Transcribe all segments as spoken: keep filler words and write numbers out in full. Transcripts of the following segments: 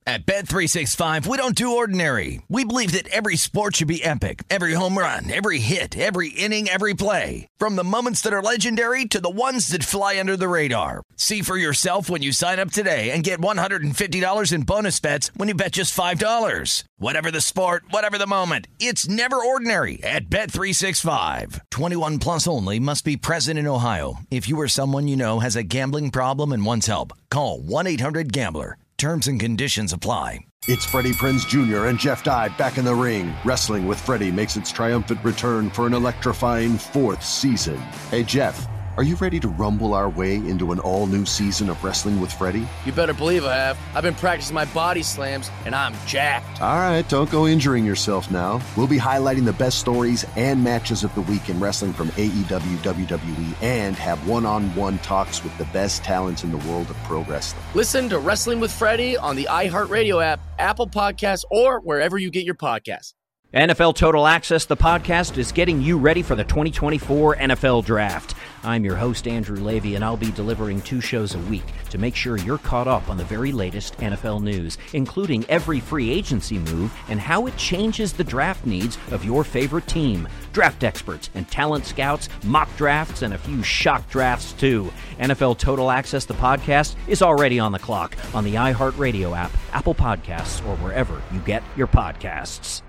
At Bet three sixty-five, we don't do ordinary. We believe that every sport should be epic. Every home run, every hit, every inning, every play. From the moments that are legendary to the ones that fly under the radar. See for yourself when you sign up today and get one hundred fifty dollars in bonus bets when you bet just five dollars. Whatever the sport, whatever the moment, it's never ordinary at Bet three sixty-five. twenty-one plus only. Must be present in Ohio. If you or someone you know has a gambling problem and wants help, call one eight hundred gambler. Terms and conditions apply. It's Freddie Prinze Junior and Jeff Dye back in the ring. Wrestling with Freddie makes its triumphant return for an electrifying fourth season. Hey, Jeff, are you ready to rumble our way into an all-new season of Wrestling with Freddie? You better believe I have. I've been practicing my body slams, and I'm jacked. All right, don't go injuring yourself now. We'll be highlighting the best stories and matches of the week in wrestling from A E W, W W E, and have one-on-one talks with the best talents in the world of pro wrestling. Listen to Wrestling with Freddie on the iHeartRadio app, Apple Podcasts, or wherever you get your podcasts. N F L Total Access, the podcast, is getting you ready for the twenty twenty-four N F L Draft. I'm your host, Andrew Levy, and I'll be delivering two shows a week to make sure you're caught up on the very latest N F L news, including every free agency move and how it changes the draft needs of your favorite team. Draft experts and talent scouts, mock drafts, and a few shock drafts, too. N F L Total Access, the podcast, is already on the clock on the iHeartRadio app, Apple Podcasts, or wherever you get your podcasts.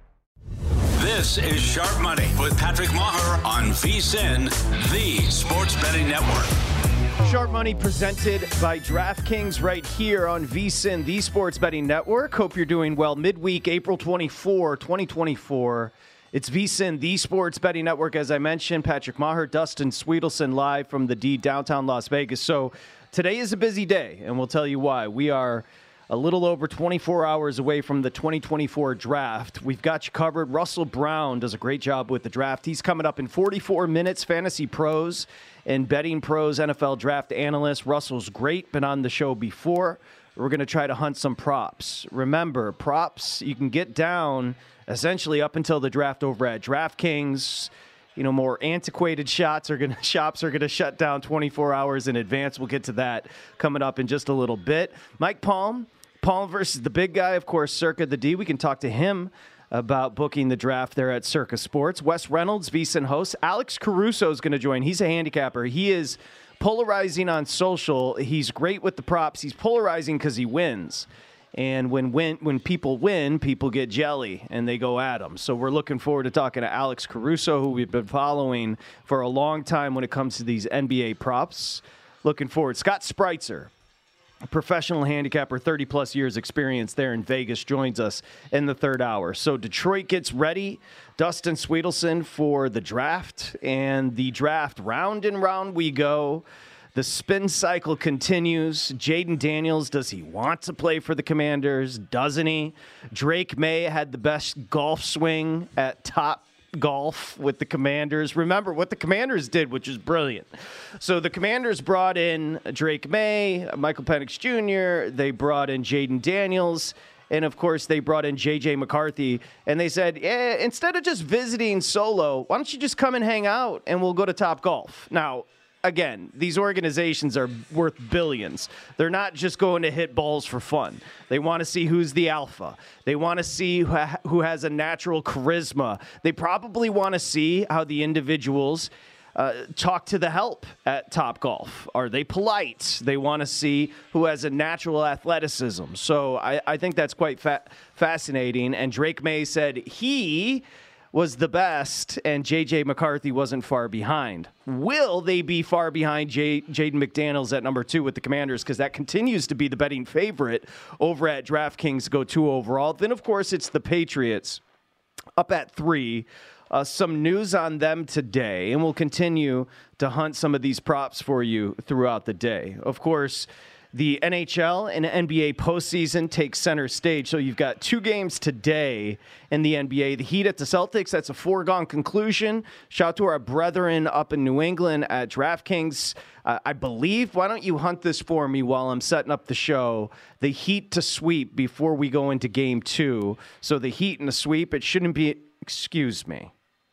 This is Sharp Money with Patrick Maher on VSiN, the sports betting network. Sharp Money presented by DraftKings right here on VSiN, the sports betting network. Hope you're doing well. Midweek, April twenty-fourth, twenty twenty-four. It's VSiN, the sports betting network. As I mentioned, Patrick Maher, Dustin Sweetelson live from the D downtown Las Vegas. So today is a busy day, and we'll tell you why. We are a little over twenty-four hours away from the twenty twenty-four draft. We've got you covered. Russell Brown does a great job with the draft. He's coming up in forty-four minutes. Fantasy Pros and Betting Pros N F L Draft Analyst. Russell's great, been on the show before. We're going to try to hunt some props. Remember, props, you can get down essentially up until the draft over at DraftKings. You know, more antiquated shots are going shops are going to shut down twenty-four hours in advance. We'll get to that coming up in just a little bit. Mike Palm. Palm versus the big guy, of course, Circa the D. We can talk to him about booking the draft there at Circa Sports. Wes Reynolds, VSiN host. Alex Caruso is going to join. He's a handicapper. He is polarizing on social. He's great with the props. He's polarizing because he wins. And when win, when people win, people get jelly, and they go at him. So we're looking forward to talking to Alex Caruso, who we've been following for a long time when it comes to these N B A props. Looking forward. Scott Spreitzer, a professional handicapper, thirty-plus years experience there in Vegas, joins us in the third hour. So Detroit gets ready. Dustin Sweetelson for the draft. And the draft, round and round we go. The spin cycle continues. Jaden Daniels, does he want to play for the Commanders? Doesn't he? Drake May had the best golf swing at Top Golf with the Commanders. Remember what the Commanders did, which is brilliant. So the Commanders brought in Drake May, Michael Penix Junior They brought in Jaden Daniels. And, of course, they brought in J J McCarthy. And they said, yeah, instead of just visiting solo, why don't you just come and hang out and we'll go to Top Golf? Now, again, these organizations are worth billions. They're not just going to hit balls for fun. They want to see who's the alpha. They want to see who, ha- who has a natural charisma. They probably want to see how the individuals uh, talk to the help at Top Golf. Are they polite? They want to see who has a natural athleticism. So I, I think that's quite fa- fascinating. And Drake May said he was the best, and J J McCarthy wasn't far behind. Will they be far behind J- Jaden McDaniels at number two with the Commanders? Because that continues to be the betting favorite over at DraftKings to go two overall. Then, of course, it's the Patriots up at three. Uh, some news on them today, and we'll continue to hunt some of these props for you throughout the day. Of course, the N H L and N B A postseason takes center stage. So you've got two games today in the N B A. The Heat at the Celtics, that's a foregone conclusion. Shout out to our brethren up in New England at DraftKings. Uh, I believe, why don't you hunt this for me while I'm setting up the show? The Heat to sweep before we go into game two. So the Heat and the sweep, it shouldn't be, excuse me.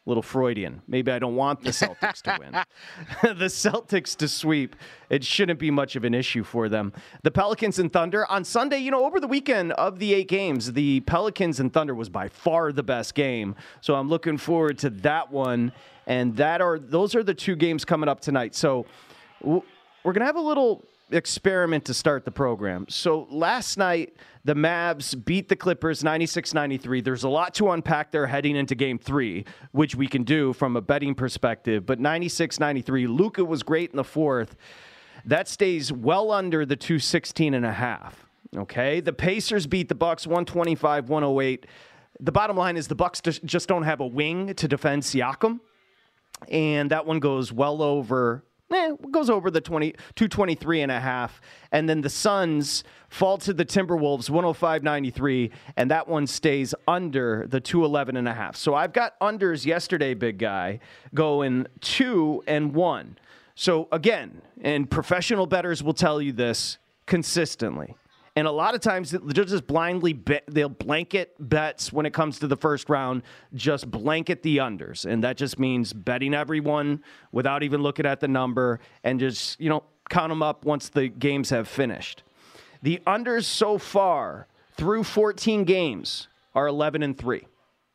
Little Freudian. Maybe I don't want the Celtics to win. The Celtics to sweep. It shouldn't be much of an issue for them. The Pelicans and Thunder on Sunday, you know, over the weekend of the eight games, the Pelicans and Thunder was by far the best game. So I'm looking forward to that one. And that are those are the two games coming up tonight. So we're going to have a little experiment to start the program. So last night, the Mavs beat the Clippers ninety-six ninety-three. There's a lot to unpack there heading into game three, which we can do from a betting perspective. But ninety-six ninety-three, Luka was great in the fourth. That stays well under the two sixteen and a half. Okay, the Pacers beat the Bucks one twenty-five one oh eight. The bottom line is the Bucks just don't have a wing to defend Siakam. And that one goes well over... Eh, goes over the twenty, two twenty-three and a half. And then the Suns fall to the Timberwolves one oh five ninety-three, and that one stays under the two eleven and a half. So I've got unders yesterday, big guy, going two and one. So again, and professional bettors will tell you this consistently. And a lot of times they'll just blindly bet, they'll blanket bets when it comes to the first round, just blanket the unders. And that just means betting everyone without even looking at the number and just, you know, count them up once the games have finished. The unders so far through fourteen games are eleven and three.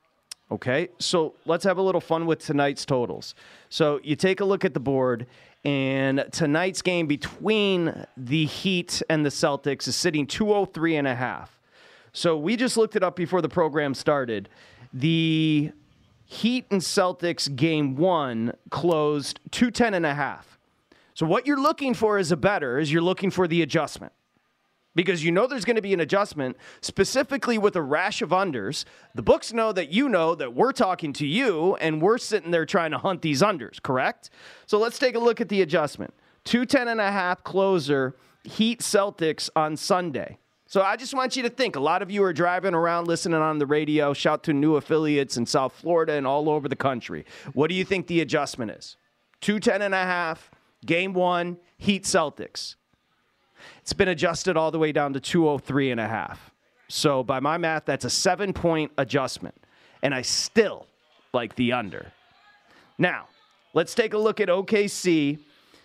Okay, so let's have a little fun with tonight's totals. So you take a look at the board, and tonight's game between the Heat and the Celtics is sitting two oh three and a half. So we just looked it up before the program started. The Heat and Celtics game one closed two ten and a half. So what you're looking for as a bettor is you're looking for the adjustment. Because you know there's going to be an adjustment, specifically with a rash of unders. The books know that you know that we're talking to you, and we're sitting there trying to hunt these unders, correct? So let's take a look at the adjustment. two ten and a half closer, Heat Celtics on Sunday. So I just want you to think. A lot of you are driving around listening on the radio. Shout to new affiliates in South Florida and all over the country. What do you think the adjustment is? two ten and a half, game one, Heat Celtics. It's been adjusted all the way down to two oh three and a half. So by my math, that's a seven-point adjustment. And I still like the under. Now, let's take a look at O K C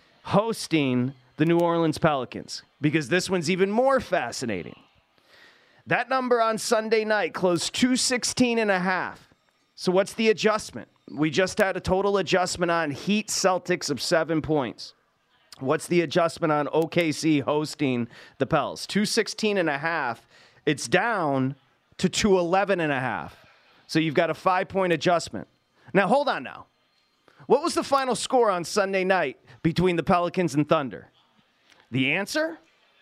hosting the New Orleans Pelicans, because this one's even more fascinating. That number on Sunday night closed two sixteen and a half. So what's the adjustment? We just had a total adjustment on Heat Celtics of seven points. What's the adjustment on O K C hosting the Pels? two sixteen and a half. It's down to two eleven and a half. So you've got a five-point adjustment. Now, hold on now. What was the final score on Sunday night between the Pelicans and Thunder? The answer?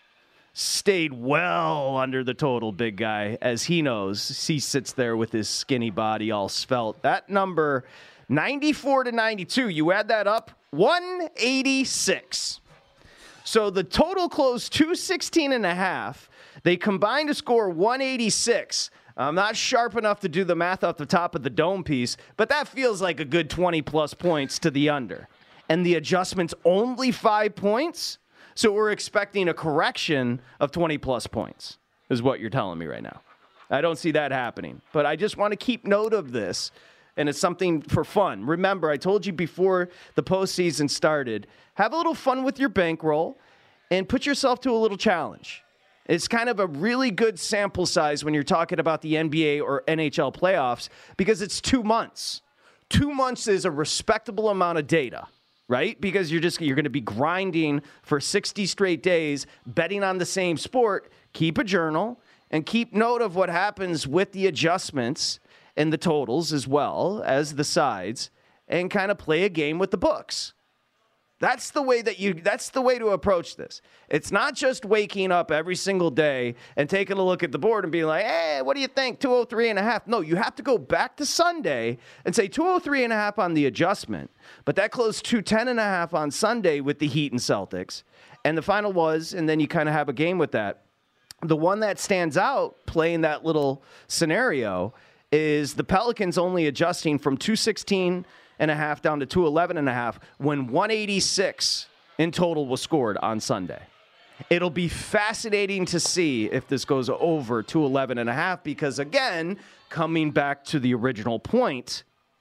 Stayed well under the total, big guy, as he knows. He sits there with his skinny body all svelte. That number, ninety-four to ninety-two, you add that up, one eighty-six. So the total closed two sixteen and a half. They combined to score one eighty-six. I'm not sharp enough to do the math off the top of the dome piece, but that feels like a good twenty-plus points to the under. And the adjustment's only five points? So we're expecting a correction of twenty-plus points, is what you're telling me right now. I don't see that happening. But I just want to keep note of this, and it's something for fun. Remember, I told you before the postseason started, have a little fun with your bankroll and put yourself to a little challenge. It's kind of a really good sample size when you're talking about the N B A or N H L playoffs, because it's two months. Two months is a respectable amount of data, right? Because you're just you're going to be grinding for sixty straight days, betting on the same sport. Keep a journal and keep note of what happens with the adjustments and the totals as well as the sides, and kind of play a game with the books. That's the way that you, that's the way to approach this. It's not just waking up every single day and taking a look at the board and being like, hey, what do you think? two oh three and a half. No, you have to go back to Sunday and say two oh three and a half on the adjustment. But that closed two ten and a half on Sunday with the Heat and Celtics. And the final was, and then you kind of have a game with that. The one that stands out playing that little scenario is the Pelicans only adjusting from two sixteen and a half down to two eleven and a half when one eighty-six in total was scored on Sunday. It'll be fascinating to see if this goes over two eleven and a half, because again, coming back to the original point,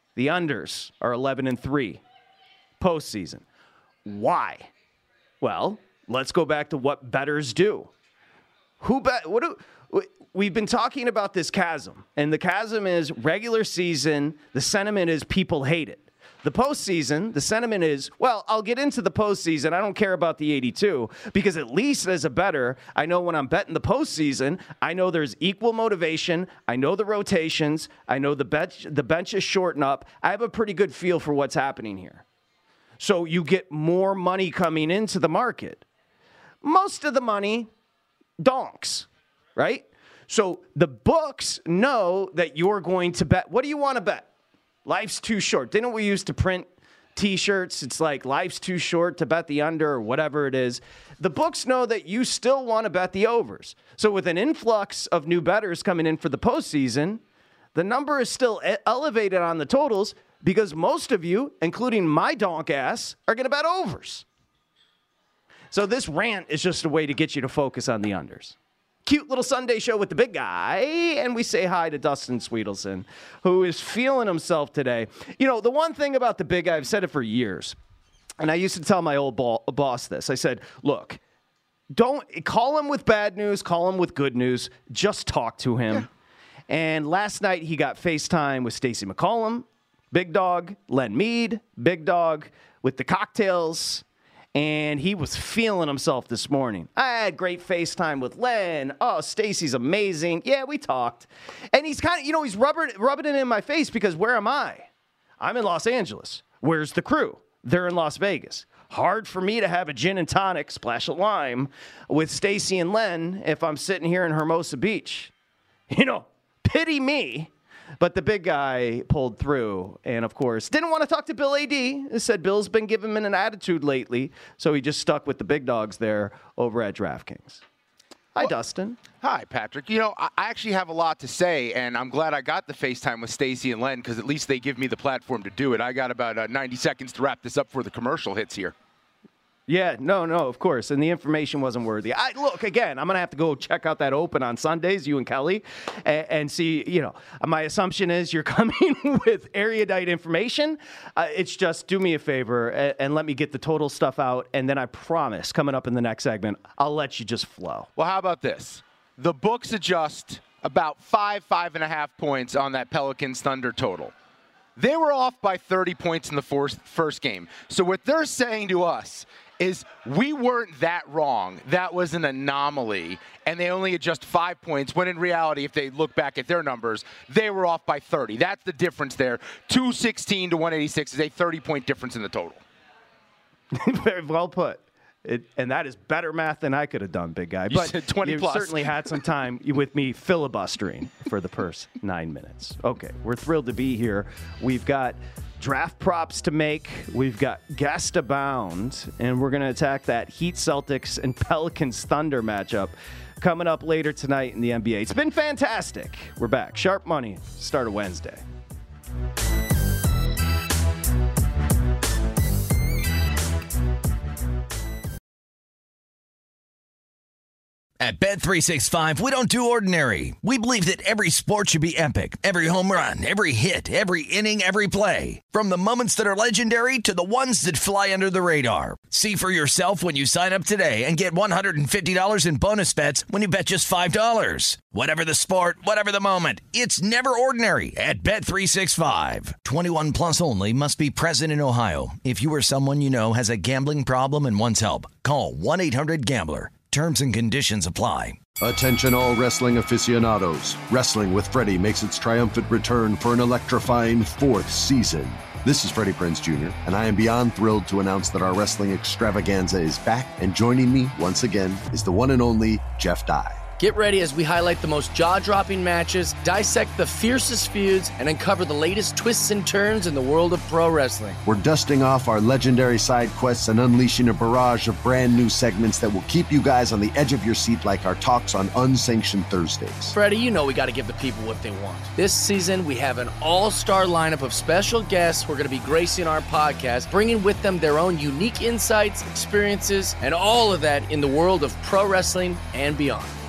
The unders are eleven and three postseason. Why? Well, let's go back to what bettors do. Who bet? What do? We've been talking about this chasm, and the chasm is regular season. The sentiment is people hate it. The postseason, the sentiment is, well, I'll get into the postseason. I don't care about the eighty-two because at least as a bettor, I know when I'm betting the postseason, I know there's equal motivation. I know the rotations. I know the bench, the bench is shortened up. I have a pretty good feel for what's happening here. So you get more money coming into the market. Most of the money, donks, right? So the books know that you're going to bet. What do you want to bet? Life's too short. Didn't we used to print T-shirts? It's like life's too short to bet the under or whatever it is. The books know that you still want to bet the overs. So with an influx of new bettors coming in for the postseason, the number is still elevated on the totals because most of you, including my donk ass, are going to bet overs. So this rant is just a way to get you to focus on the unders. Cute little Sunday show with the big guy, and we say hi to Dustin Sweetelson, who is feeling himself today. You know, the one thing about the big guy, I've said it for years, and I used to tell my old ball, boss this. I said, look, don't call him with bad news, call him with good news, just talk to him. Yeah. And last night he got FaceTime with Stacey McCollum, big dog, Len Mead, big dog, with the cocktails. And he was feeling himself this morning. I had great FaceTime with Len. Oh, Stacey's amazing. Yeah, we talked. And he's kind of, you know, he's rubbing, rubbing it in my face because where am I? I'm in Los Angeles. Where's the crew? They're in Las Vegas. Hard for me to have a gin and tonic, splash of lime, with Stacey and Len if I'm sitting here in Hermosa Beach. You know, pity me. But the big guy pulled through and, of course, didn't want to talk to Bill A D. He said Bill's been giving him an attitude lately, so he just stuck with the big dogs there over at DraftKings. Hi, well, Dustin. Hi, Patrick. You know, I actually have a lot to say, and I'm glad I got the FaceTime with Stacey and Len because at least they give me the platform to do it. I got about uh, ninety seconds to wrap this up before the commercial hits here. Yeah, no, no, of course. And the information wasn't worthy. I Look, again, I'm going to have to go check out that Open on Sundays, you and Kelly, and, and see, you know, my assumption is you're coming with erudite information. Uh, it's just do me a favor and, and let me get the total stuff out. And then I promise coming up in the next segment, I'll let you just flow. Well, how about this? The books adjust about five, five and a half points on that Pelicans Thunder total. They were off by thirty points in the first, first game. So what they're saying to us is we weren't that wrong. That was an anomaly, and they only adjust five points, when in reality, if they look back at their numbers, they were off by thirty. That's the difference there. two sixteen to one eighty-six is a thirty-point difference in the total. Very well put. It, and that is better math than I could have done, big guy. You but said twenty you plus. certainly had some time with me filibustering for the first nine minutes. Okay, we're thrilled to be here. We've got draft props to make. We've got guest abound, and we're going to attack that Heat Celtics and Pelicans Thunder matchup coming up later tonight in the N B A. It's been fantastic. We're back. Sharp Money, start of Wednesday. At Bet three sixty-five, we don't do ordinary. We believe that every sport should be epic. Every home run, every hit, every inning, every play. From the moments that are legendary to the ones that fly under the radar. See for yourself when you sign up today and get one hundred fifty dollars in bonus bets when you bet just five dollars. Whatever the sport, whatever the moment, it's never ordinary at Bet three sixty-five. twenty-one plus only. Must be present in Ohio. If you or someone you know has a gambling problem and wants help, call one eight hundred gambler. Terms and conditions apply. Attention all wrestling aficionados. Wrestling with Freddie makes its triumphant return for an electrifying fourth season. This is Freddie Prinze Junior, and I am beyond thrilled to announce that our wrestling extravaganza is back, and joining me once again is the one and only Jeff Dye. Get ready as we highlight the most jaw-dropping matches, dissect the fiercest feuds, and uncover the latest twists and turns in the world of pro wrestling. We're dusting off our legendary side quests and unleashing a barrage of brand new segments that will keep you guys on the edge of your seat like our talks on Unsanctioned Thursdays. Freddie, you know we got to give the people what they want. This season, we have an all-star lineup of special guests who are going to be gracing our podcast, bringing with them their own unique insights, experiences, and all of that in the world of pro wrestling and beyond.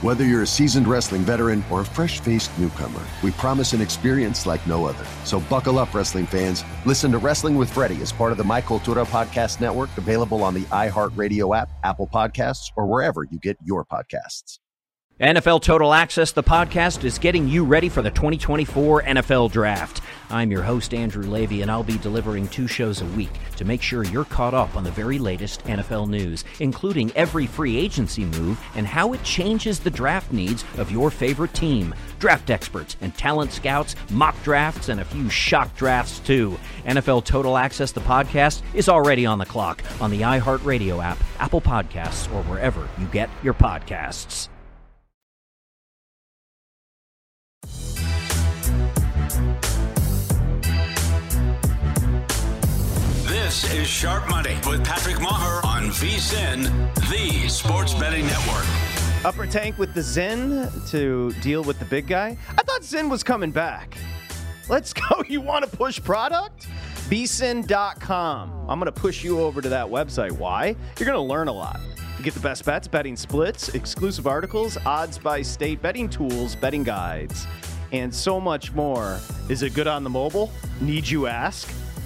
Whether you're a seasoned wrestling veteran or a fresh-faced newcomer, we promise an experience like no other. So buckle up, wrestling fans. Listen to Wrestling with Freddie as part of the My Cultura Podcast Network, available on the iHeartRadio app, Apple Podcasts, or wherever you get your podcasts. N F L Total Access, the podcast, is getting you ready for the twenty twenty-four N F L Draft. I'm your host, Andrew Levy, and I'll be delivering two shows a week to make sure you're caught up on the very latest N F L news, including every free agency move and how it changes the draft needs of your favorite team. Draft experts and talent scouts, mock drafts, and a few shock drafts, too. N F L Total Access, the podcast, is already on the clock on the iHeartRadio app, Apple Podcasts, or wherever you get your podcasts. This is Sharp Money with Patrick Maher on VSiN, the sports betting network. Upper tank with the Zen to deal with the big guy. I thought Zen was coming back. Let's go. You want to push product? V S I N dot com. I'm going to push you over to that website. Why? You're going to learn a lot. You get the best bets, betting splits, exclusive articles, odds by state, betting tools, betting guides, and so much more. Is it good on the mobile? Need you ask?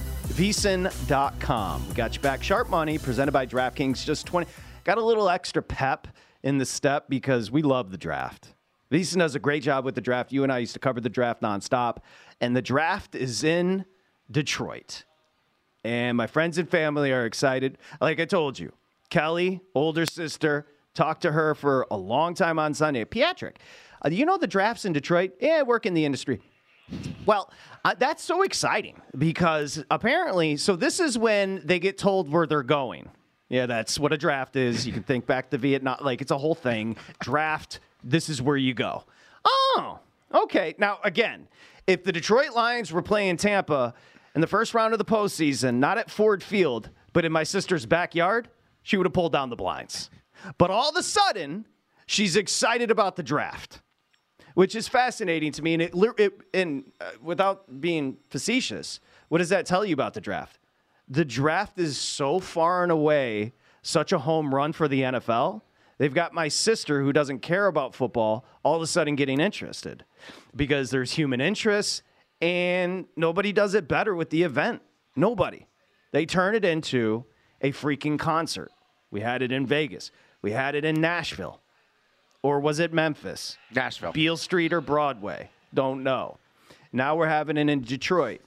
V S I N dot com. We got you back. Sharp Money, presented by DraftKings. Just twenty. Got a little extra pep in the step because we love the draft. V S I N does a great job with the draft. You and I used to cover the draft nonstop. And the draft is in Detroit. And my friends and family are excited. Like I told you, Kelly, older sister, talked to her for a long time on Sunday. Pietrick, uh, you know the draft's in Detroit? Yeah, I work in the industry. Well, uh, that's so exciting because apparently, so this is when they get told where they're going. Yeah, that's what a draft is. You can think back to Vietnam, like it's a whole thing. Draft, this is where you go. Oh, okay. Now, again, if the Detroit Lions were playing Tampa in the first round of the postseason, not at Ford Field, but in my sister's backyard, she would have pulled down the blinds. But all of a sudden, she's excited about the draft, which is fascinating to me. And it, it and uh, without being facetious, what does that tell you about the draft? The draft is so far and away such a home run for the N F L. They've got my sister, who doesn't care about football, all of a sudden getting interested because there's human interest, and nobody does it better with the event. Nobody. They turn it into a freaking concert. We had it in Vegas. We had it in Nashville. Or was it Memphis? Nashville. Beale Street or Broadway? Don't know. Now we're having it in Detroit,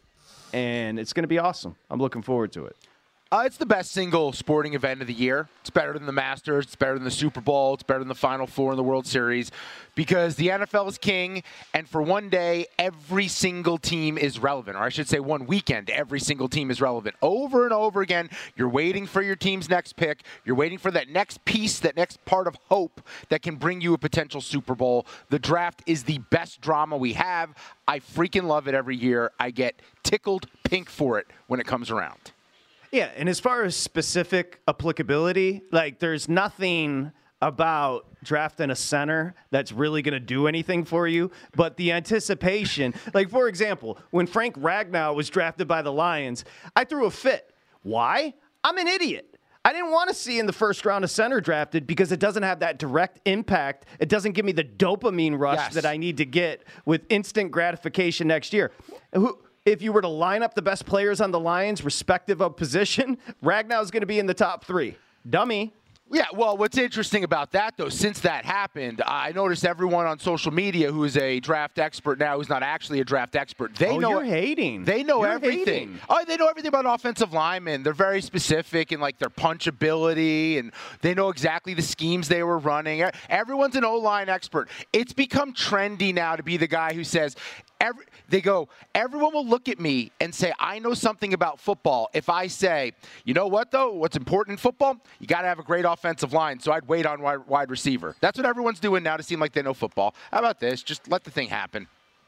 and it's going to be awesome. I'm looking forward to it. Uh, it's the best single sporting event of the year. It's better than the Masters. It's better than the Super Bowl. It's better than the Final Four in the World Series because the N F L is king, and for one day, every single team is relevant. Or I should say one weekend, every single team is relevant. Over and over again, you're waiting for your team's next pick. You're waiting for that next piece, that next part of hope that can bring you a potential Super Bowl. The draft is the best drama we have. I freaking love it every year. I get tickled pink for it when it comes around. Yeah, and as far as specific applicability, like there's nothing about drafting a center that's really going to do anything for you, but the anticipation, like for example, when Frank Ragnow was drafted by the Lions, I threw a fit. Why? I'm an idiot. I didn't want to see in the first round a center drafted because it doesn't have that direct impact. It doesn't give me the dopamine rush yes. that I need to get with instant gratification next year. Who? If you were to line up the best players on the Lions, respective of position, Ragnow is going to be in the top three. Dummy. Yeah, well, what's interesting about that, though, since that happened, I noticed everyone on social media who is a draft expert now who's not actually a draft expert. They oh, know you're hating. They know you're everything. Hating. Oh, they know everything about offensive linemen. They're very specific in like their punchability, and they know exactly the schemes they were running. Everyone's an O-line expert. It's become trendy now to be the guy who says, Every, they go, everyone will look at me and say, I know something about football. If I say, you know what, though? What's important in football? You got to have a great offensive line, so I'd wait on wide, wide receiver. That's what everyone's doing now to seem like they know football. How about this? Just let the thing happen.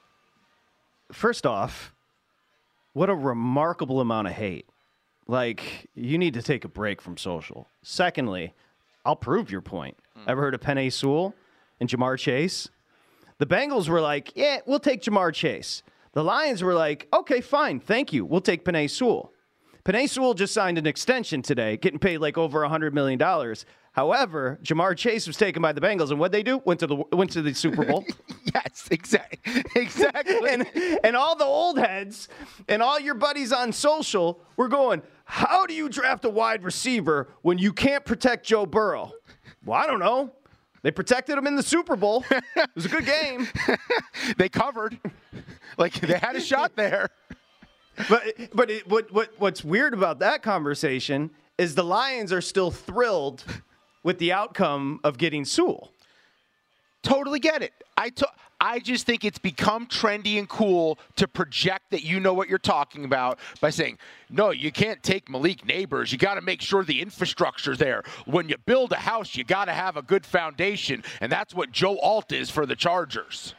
First off, what a remarkable amount of hate. Like, you need to take a break from social. Secondly, I'll prove your point. Mm. Ever heard of Penei Sewell and Jamar Chase? The Bengals were like, yeah, we'll take Jamar Chase. The Lions were like, okay, fine, thank you. We'll take Penei Sewell. Penei Sewell just signed an extension today, getting paid like over one hundred million dollars. However, Jamar Chase was taken by the Bengals, and what'd they do? Went to the went to the Super Bowl. Yes, exactly. Exactly. and, and all the old heads and all your buddies on social were going, how do you draft a wide receiver when you can't protect Joe Burrow? Well, I don't know. They protected him in the Super Bowl. It was a good game. They covered. Like, they had a shot there. But but it, what what what's weird about that conversation is the Lions are still thrilled with the outcome of getting Sewell. Totally get it. I to- I just think it's become trendy and cool to project that you know what you're talking about by saying, no, you can't take Malik Neighbors. You got to make sure the infrastructure's there. When you build a house, you got to have a good foundation, and that's what Joe Alt is for the Chargers.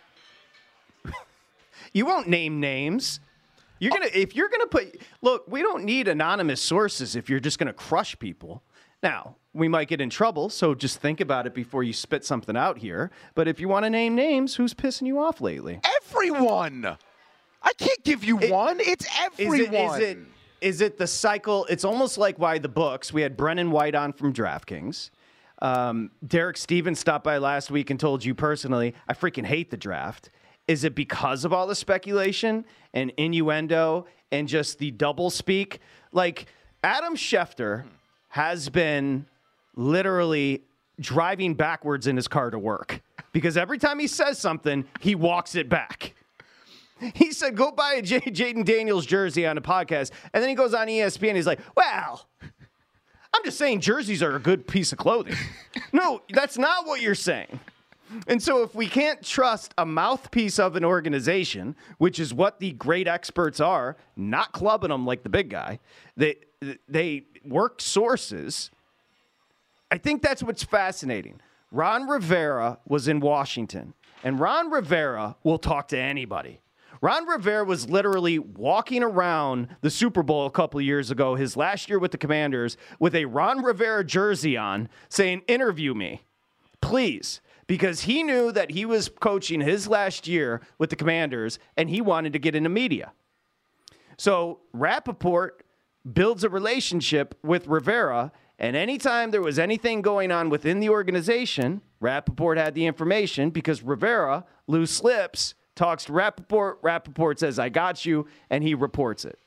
You won't name names. You're gonna if you're gonna put look, we don't need anonymous sources if you're just gonna crush people. Now, we might get in trouble, so just think about it before you spit something out here. But if you want to name names, who's pissing you off lately? Everyone. I can't give you it, one. It's everyone. Is it, is it is it the cycle? It's almost like why the books. We had Brennan White on from DraftKings. Um, Derek Stevens stopped by last week and told you personally, I freaking hate the draft. Is it because of all the speculation and innuendo and just the double speak? Like, Adam Schefter has been literally driving backwards in his car to work because every time he says something, he walks it back. He said, go buy a J- Jaden Daniels jersey on a podcast. And then he goes on E S P N. He's like, well, I'm just saying jerseys are a good piece of clothing. No, that's not what you're saying. And so if we can't trust a mouthpiece of an organization, which is what the great experts are, not clubbing them like the big guy, they they work sources. I think that's what's fascinating. Ron Rivera was in Washington, and Ron Rivera will talk to anybody. Ron Rivera was literally walking around the Super Bowl a couple of years ago, his last year with the Commanders, with a Ron Rivera jersey on, saying, interview me, please. Because he knew that he was coaching his last year with the Commanders, and he wanted to get into media. So Rappaport builds a relationship with Rivera, and anytime there was anything going on within the organization, Rappaport had the information because Rivera, loose lips, talks to Rappaport. Rappaport says, I got you, and he reports it.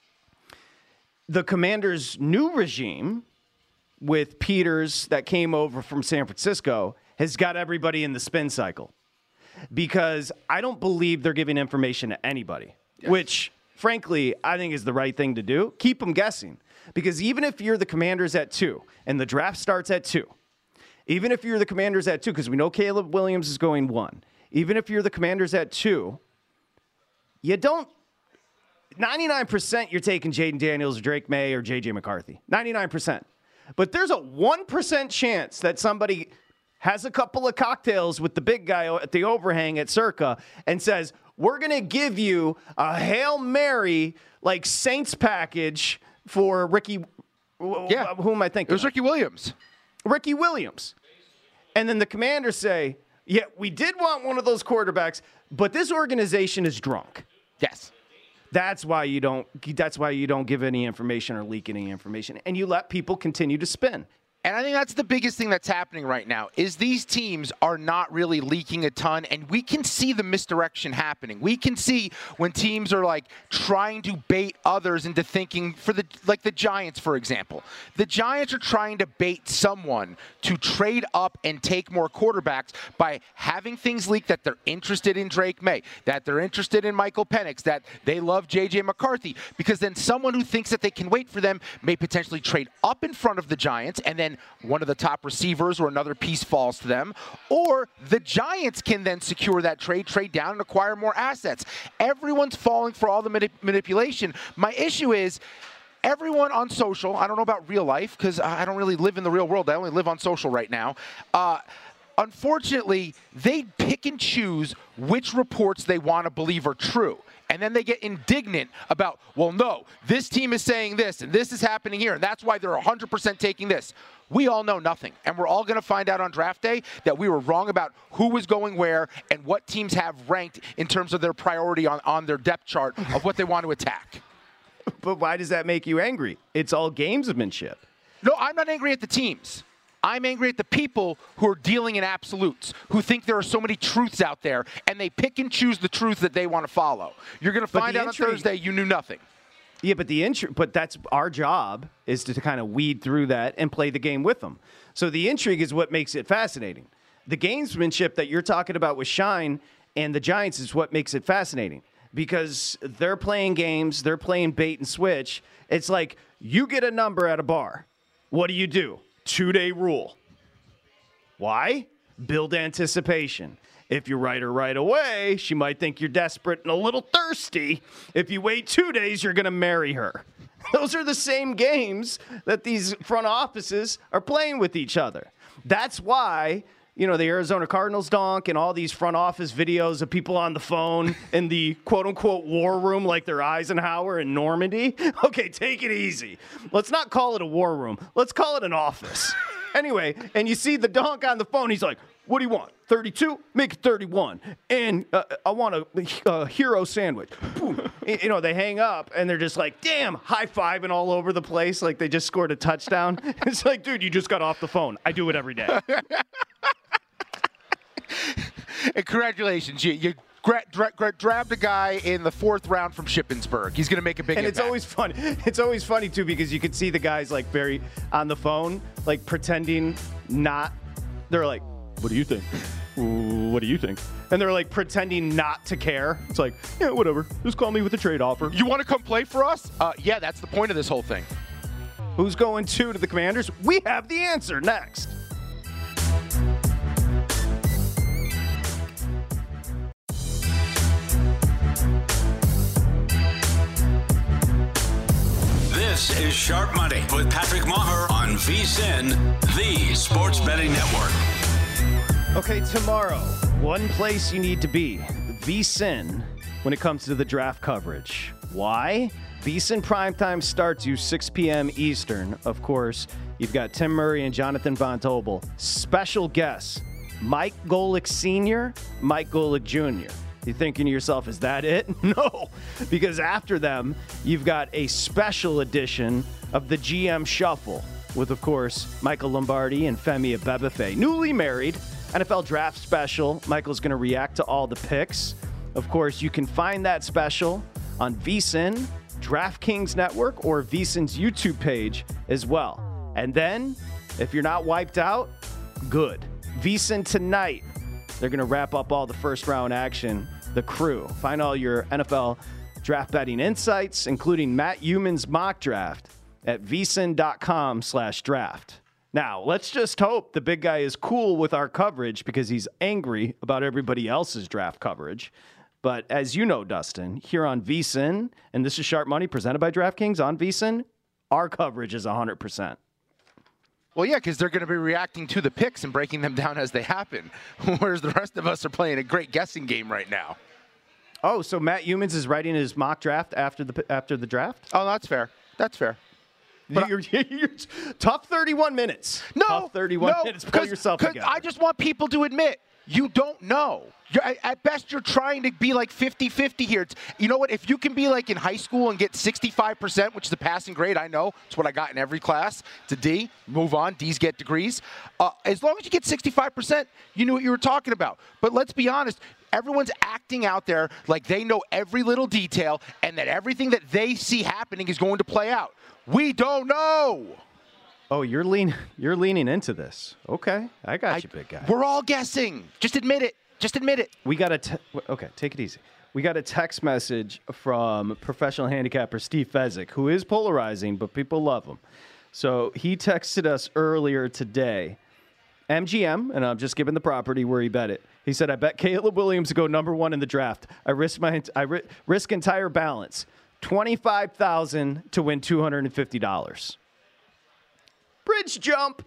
The Commanders' new regime with Peters that came over from San Francisco has got everybody in the spin cycle because I don't believe they're giving information to anybody, yes. Which, frankly, I think is the right thing to do. Keep them guessing because even if you're the Commanders at two and the draft starts at two, even if you're the Commanders at two, because we know Caleb Williams is going one, even if you're the Commanders at two, you don't, ninety-nine percent you're taking Jaden Daniels or Drake May or J J McCarthy, ninety-nine percent. But there's a one percent chance that somebody has a couple of cocktails with the big guy at the overhang at Circa and says, we're going to give you a Hail Mary, like Saints package for Ricky. Yeah. Who am I thinking? It was Ricky Williams. Ricky Williams. And then the Commanders say, yeah, we did want one of those quarterbacks, but this organization is drunk. Yes. That's why you don't, that's why you don't give any information or leak any information. And you let people continue to spin. And I think that's the biggest thing that's happening right now is these teams are not really leaking a ton, and we can see the misdirection happening. We can see when teams are like trying to bait others into thinking for the like the Giants, for example. The Giants are trying to bait someone to trade up and take more quarterbacks by having things leak that they're interested in Drake May, that they're interested in Michael Penix, that they love J J McCarthy, because then someone who thinks that they can wait for them may potentially trade up in front of the Giants, and then one of the top receivers or another piece falls to them, or the Giants can then secure that trade, trade down, and acquire more assets. Everyone's falling for all the manip- manipulation. My issue is everyone on social, I don't know about real life because I don't really live in the real world. I only live on social right now. Uh, unfortunately, they pick and choose which reports they want to believe are true. And then they get indignant about, well, no, this team is saying this, and this is happening here, and that's why they're one hundred percent taking this. We all know nothing, and we're all going to find out on draft day that we were wrong about who was going where and what teams have ranked in terms of their priority on, on their depth chart of what they want to attack. But why does that make you angry? It's all gamesmanship. No, I'm not angry at the teams. I'm angry at the people who are dealing in absolutes, who think there are so many truths out there, and they pick and choose the truth that they want to follow. You're going to find out intrigue, on Thursday you knew nothing. Yeah, but the intri- but that's our job is to, to kind of weed through that and play the game with them. So the intrigue is what makes it fascinating. The gamesmanship that you're talking about with Shine and the Giants is what makes it fascinating because they're playing games, they're playing bait and switch. It's like you get a number at a bar. What do you do? Two-day rule. Why? Build anticipation. If you write her right away, she might think you're desperate and a little thirsty. If you wait two days, you're going to marry her. Those are the same games that these front offices are playing with each other. That's why, you know, the Arizona Cardinals donk and all these front office videos of people on the phone in the quote-unquote war room like they're Eisenhower in Normandy. Okay, take it easy. Let's not call it a war room. Let's call it an office. Anyway, and you see the donk on the phone. He's like, what do you want? thirty-two? Make it thirty-one. And uh, I want a, a hero sandwich. Boom. You know, they hang up, and they're just like, damn, high-fiving all over the place like they just scored a touchdown. It's like, dude, you just got off the phone. I do it every day. And congratulations. You, you gra- dra- gra- grabbed a guy in the fourth round from Shippensburg. He's going to make a big and impact. it's always funny. It's always funny, too, because you can see the guys, like, very on the phone, like, pretending not. They're like, what do you think? Ooh, what do you think? And they're, like, pretending not to care. It's like, yeah, whatever. Just call me with a trade offer. You want to come play for us? Uh, yeah, that's the point of this whole thing. Who's going to to the Commanders? We have the answer next. This is Sharp Money with Patrick Maher on VSiN, the Sports Betting Network. Okay, tomorrow, one place you need to be, VSiN, when it comes to the draft coverage. Why? VSiN Primetime starts you six p.m. Eastern. Of course, you've got Tim Murray and Jonathan Von Tobel. Special guests, Mike Golick Senior, Mike Golick Junior You're thinking to yourself, is that it? No, because after them, you've got a special edition of the G M Shuffle with, of course, Michael Lombardi and Femi Abebefe. Newly married, N F L Draft Special. Michael's going to react to all the picks. Of course, you can find that special on VSiN, DraftKings Network, or VSiN's YouTube page as well. And then, if you're not wiped out, good. VSiN tonight, they're going to wrap up all the first-round action. The Crew. Find all your N F L draft betting insights, including Matt Euman's mock draft at vsin.com slash draft. Now, let's just hope the big guy is cool with our coverage because he's angry about everybody else's draft coverage. But as you know, Dustin, here on VSiN, and this is Sharp Money presented by DraftKings on VSiN, our coverage is one hundred percent. Well, yeah, because they're going to be reacting to the picks and breaking them down as they happen, whereas the rest of us are playing a great guessing game right now. Oh, so Matt Youmans is writing his mock draft after the after the draft? Oh, that's fair. That's fair. But you're, you're, tough thirty-one minutes. No, tough thirty-one no, minutes. Pull yourself together. I just want people to admit you don't know. You're, at best, you're trying to be like fifty-fifty here. It's, you know what? If you can be like in high school and get sixty-five percent, which is a passing grade, I know. It's what I got in every class. It's a D. Move on. D's get degrees. Uh, as long as you get sixty-five percent, you knew what you were talking about. But let's be honest. Everyone's acting out there like they know every little detail and that everything that they see happening is going to play out. We don't know. Oh, you're lean. You're leaning into this. Okay, I got I, you, big guy. We're all guessing. Just admit it. Just admit it. We got a. Te- okay, take it easy. We got a text message from professional handicapper Steve Fezzik, who is polarizing, but people love him. So he texted us earlier today. M G M, and I'm just giving the property where he bet it. He said, I bet Caleb Williams to go number one in the draft. I risk my I ri- risk entire balance. twenty-five thousand dollars to win two hundred fifty dollars. Bridge jump.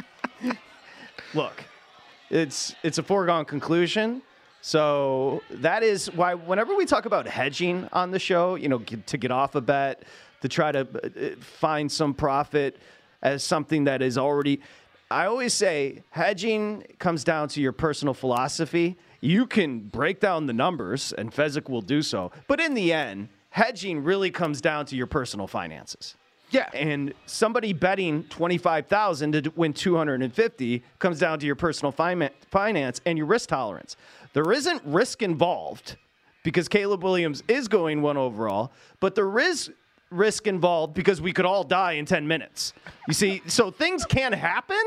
Look, it's it's a foregone conclusion. So that is why whenever we talk about hedging on the show, you know, get, to get off a bet, to try to uh, find some profit as something that is already, I always say hedging comes down to your personal philosophy. You can break down the numbers, and Fezzik will do so. But in the end, hedging really comes down to your personal finances. Yeah. And somebody betting twenty-five thousand dollars to win two hundred fifty comes down to your personal fi- finance and your risk tolerance. There isn't risk involved because Caleb Williams is going one overall, but there is risk involved because we could all die in ten minutes. You see, so things can happen.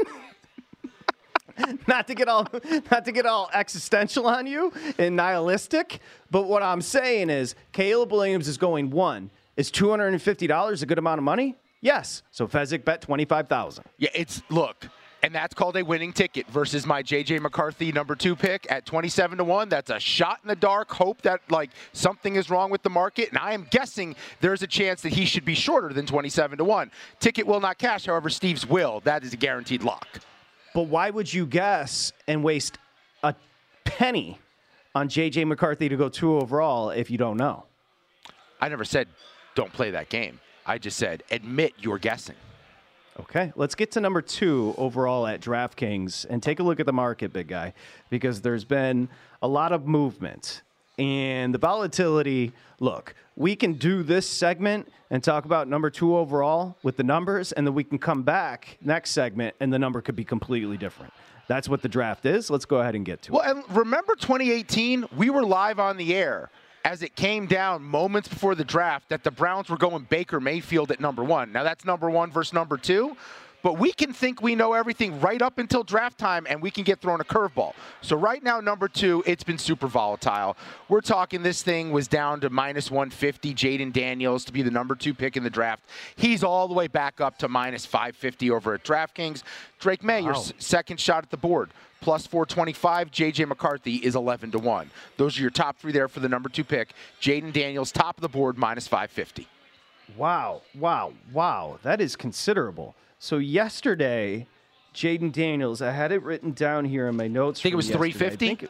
Not to get all not to get all existential on you and nihilistic, but what I'm saying is Caleb Williams is going one. Is two hundred fifty dollars a good amount of money? Yes. So Fezzik bet twenty-five thousand dollars. Yeah, it's look, and that's called a winning ticket versus my J J McCarthy number two pick at twenty-seven to one. That's a shot in the dark. Hope that like something is wrong with the market, and I am guessing there's a chance that he should be shorter than twenty-seven to one. Ticket will not cash, however, Steve's will. That is a guaranteed lock. But why would you guess and waste a penny on J J McCarthy to go two overall if you don't know? I never said don't play that game. I just said admit you're guessing. Okay, let's get to number two overall at DraftKings and take a look at the market, big guy, because there's been a lot of movement. And the volatility, look, we can do this segment and talk about number two overall with the numbers, and then we can come back next segment, and the number could be completely different. That's what the draft is. Let's go ahead and get to well, it. Well, and remember twenty eighteen? We were live on the air as it came down moments before the draft that the Browns were going Baker Mayfield at number one. Now, that's number one versus number two. But we can think we know everything right up until draft time, and we can get thrown a curveball. So right now, number two, it's been super volatile. We're talking this thing was down to minus one fifty, Jaden Daniels to be the number two pick in the draft. He's all the way back up to minus five fifty over at DraftKings. Drake May, wow. your s- second shot at the board, plus four twenty-five. J J McCarthy is eleven to one. Those are your top three there for the number two pick. Jaden Daniels, top of the board, minus five fifty. Wow, wow, wow. That is considerable. So yesterday, Jaden Daniels, I had it written down here in my notes. I think it was three fifty? I, think it,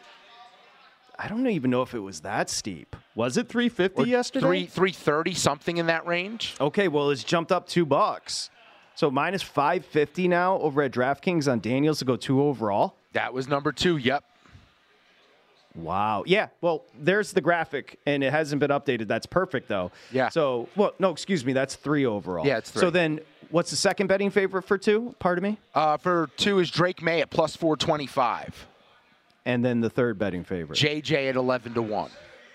I don't even know if it was that steep. Was it three fifty or yesterday? Three three thirty, something in that range. Okay, well, it's jumped up two bucks. So minus five fifty now over at DraftKings on Daniels to go two overall. That was number two, yep. Wow. Yeah, well, there's the graphic, and it hasn't been updated. That's perfect, though. Yeah. So, well, no, excuse me, that's three overall. Yeah, it's three. So then, what's the second betting favorite for two? Pardon me? Uh, for two is Drake May at plus four twenty-five. And then the third betting favorite? J J at eleven to one.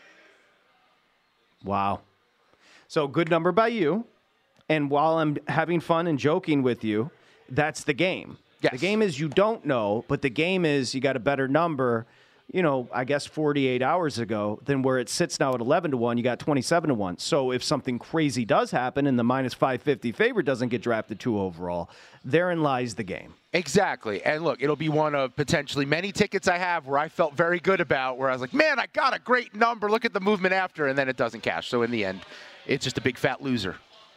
Wow. So, good number by you. And while I'm having fun and joking with you, that's the game. Yes. The game is you don't know, but the game is you got a better number, you know, I guess forty-eight hours ago than where it sits now at eleven to one. You got twenty-seven to one. So if something crazy does happen and the minus five fifty favorite doesn't get drafted two overall, therein lies the game. Exactly. And look, it'll be one of potentially many tickets I have where I felt very good about, where I was like, man, I got a great number. Look at the movement after, and then it doesn't cash. So in the end, it's just a big fat loser.